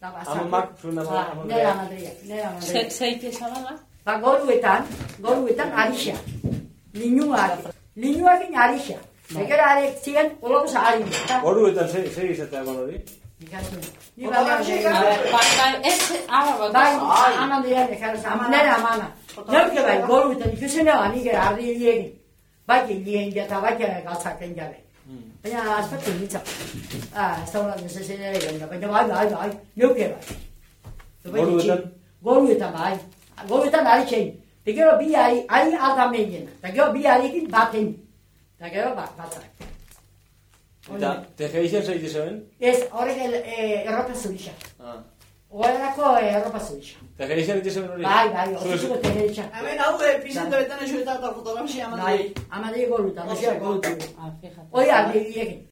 Amak, zuen Nera Madria. Zeite zabala? Ba, goruetan arixa. Linuakin arixa. Egera arek ziren, oloko zahari. Goruetan zer izatea hori? Ni bai, aman diren ekarra, nera amana. Neuke bai, goruetan ikusen eba, nik ardi hilien. Bai, hilien eta bai, galtzaken jabe. Baina, azpatu nintzak. Ez da hola, nesezen ere gana, baina bai, neuke bai. Goruetan bai. Goruetan ari txein. Eta gero bi ari alta menien. Eta gero bi arikin baten. Eta gero batzak. Eta, tegeizen zeite zeben? Ez, horrek erropa zuixa. Horrelako erropa zuixa. Tegeizen zeite zeben hori? Bai, ofiziko tegeixa. Hemen hau pizento betan esuetan fotografia Bai, amadei goruetan. Hori alde diekin.